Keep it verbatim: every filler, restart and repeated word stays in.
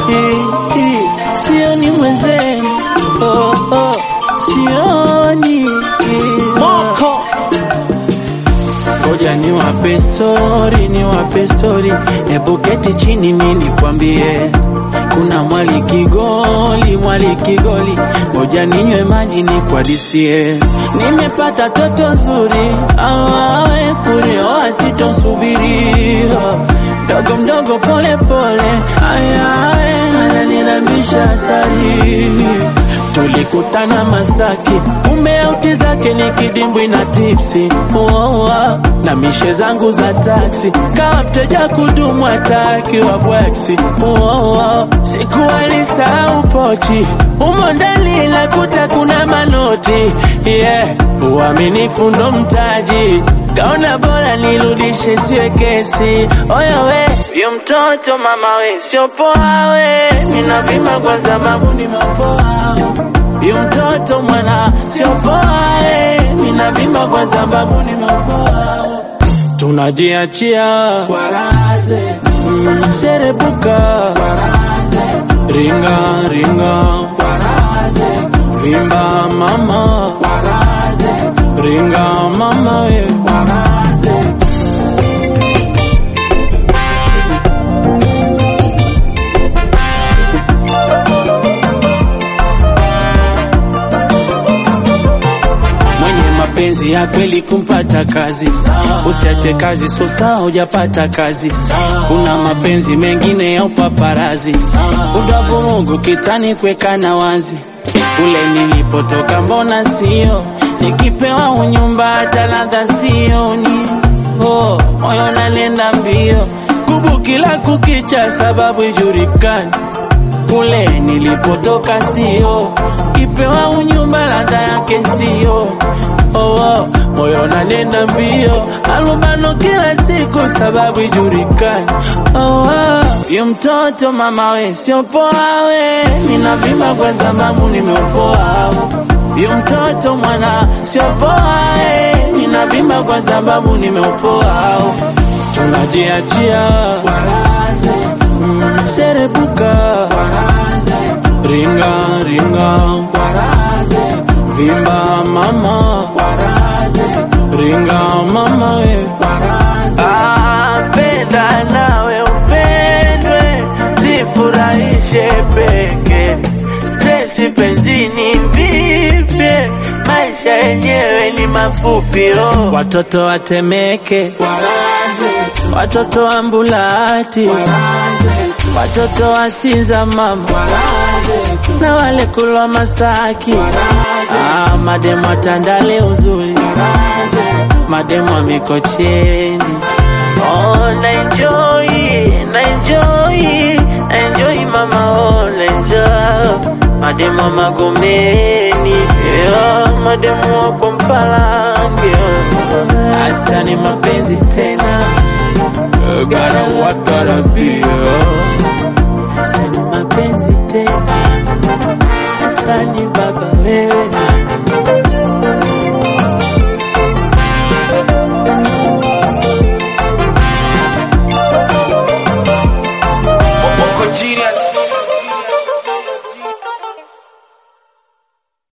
sioni mwenzenu, oh, oh, sioni moko. Ngoja ni wape story, ni wape story, hebu keti chini mimi nikwambie. Kuna mwali kigoli, mwali kigoli, ngoja ninywe maji nikwadisie. Nimepata toto nzuri, awawe kurioa sitosubiri. Dogo mdogo pole pole, ayawe ananiramisha asari. Tulikutana Masaki, kumbe auti zake ni kidimbwi na tipsi. Oh, oh, na mishe zangu za taxi, kawa mteja kudumu ataki wa bwaksi. Oh, oh, sikuwa nisahau pochi, umo ndani nakuta kuna manoti. Yeah, uaminifu ndo mtaji, kaona bora nirudishe siwe kesi. Oya we, yu mtoto mama we, sio poa we. Mina vima kwa sababu nimepoa. Yu mtoto mwana, sio poa we. Mina vima kwa sababu nimepoa. Tunajiachia kwa raze, mm, serebuka kwa raze, ringa ringa kwa raze, vimba mama kwa raze, ringa mama we kwa raze. Mapenzi ya kweli kumpata kazi, usiache kazi so saa hujapata kazi. Kuna mapenzi mengine ya upaparazi, udavurugu kitani kweka na wazi. Ule nilipotoka mbona sio, nikipewa unyumba hata ladha sioni. Oh, moyo nanenda mbio, kubu kila kukicha sababu ijulikani. Kule nilipotoka sio, kipewa unyumba ladha yake sio. Oh, oh, moyo nanenda mbio, alubano kila siku sababu ijulikani. Oh, oh, yu mtoto mama we, sio poa we. Nina vima kwa sababu nimepoa. Yu mtoto mwana, sio poa we. Nina vima kwa sababu nimepoa. Tunajiachia kwa raze, mm, serebuka kwa raze, ringa ringa kwa raze, vimba mama kwa raze, ringa mama we kwa raze. Ah, penda nawe upendwe, zifurahishe peke. Stresi penzini vipye, maisha yenyewe ni mafupi. Oh, watoto watemeke kwa raze, watoto wa Mbulati kwa raze, watoto wa Sinza mama kwa raze, na wale kulwa Masaki kwa raze. Ah, mademu atandale uzuri kwa raze, mademu wa Mikocheni. Oh, na enjoy, na enjoy, na enjoy mama, oh, na enjoy. Mademu wa Magomeni, yeah, mademu wa Kompalange. Asa ni mapenzi tena, gotta what gotta be. Asa ni mapenzi tena, asa ni baba wewe.